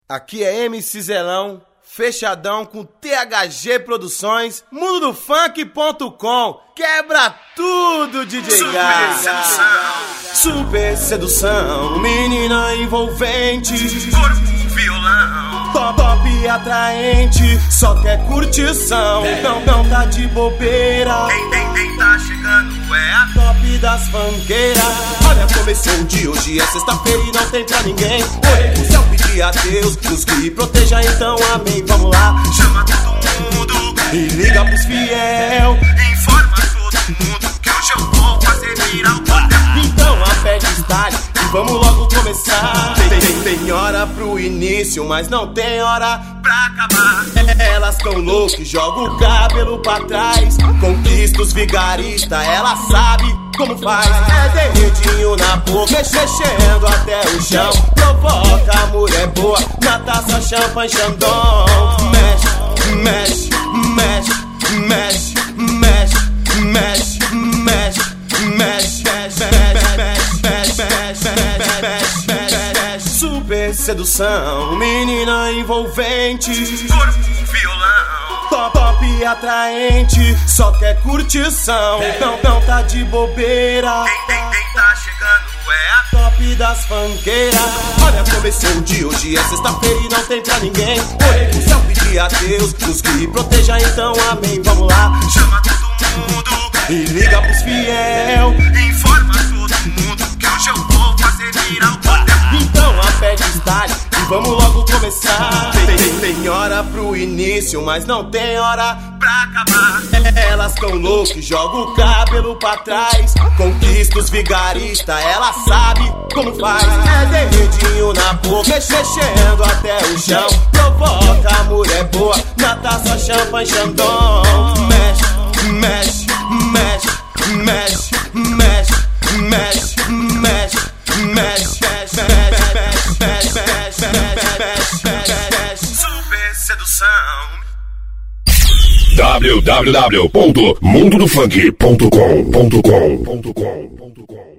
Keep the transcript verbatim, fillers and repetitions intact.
Aqui é M C Zelão, fechadão com T H G Produções, mundo do funk ponto com. Quebra tudo, D J Super Gá. sedução. Super sedução, menina envolvente, Corpo violão. top, top e atraente, só quer curtição, não, não tá de bobeira. Quem, quem, quem tá chegando é a Top das fanqueiras. Olha, começou o dia, hoje é sexta-feira e não tem pra ninguém. Olhei pro céu, pedi a Deus, nos que proteja, então amém. Vamos lá, chama todo mundo, e liga pros fiel. informa todo mundo que hoje eu vou fazer virar o bordel. Então aperte o style e vamos logo começar. Tem, tem, tem hora pro início, mas não tem hora Pra acabar, Elas tão loucas, joga o cabelo pra trás. Conquista os vigaristas, ela sabe como faz. É dedinho na boca, mexendo até o chão. Provoca a mulher boa, na taça, champanhe, xandão. Mexe, mexe, mexe, mexe, mexe, mexe, mexe, mexe, mexe, mexe, mexe. Super sedução, menina envolvente, corpo violão. top, top e atraente, só quer curtição, não, não tá de bobeira. Quem, quem, quem tá chegando é a Top das fanqueiras. Olha, começou o dia, hoje é sexta-feira e não tem pra ninguém. Olhei pro céu, pedi a Deus, nos que proteja, então amém. Vamos lá, chama todo mundo, e liga pros fiel. informa todo mundo que hoje eu vou fazer virar o bordel. Então aperte o style e vamos logo começar. Tem, tem, tem hora pro início, mas não tem hora Pra acabar, Elas tão loucas, joga o cabelo pra trás. Conquista os vigaristas, ela sabe como faz. É dedinho na boca, mexendo até o chão. Provoca a mulher boa, na taça, champanhe, xandão. Mexe, mexe, mexe, mexe, mexe, mexe, mexe, mexe, mexe, mexe. super sedução. w w w ponto mundo do funk ponto com ponto com ponto com ponto com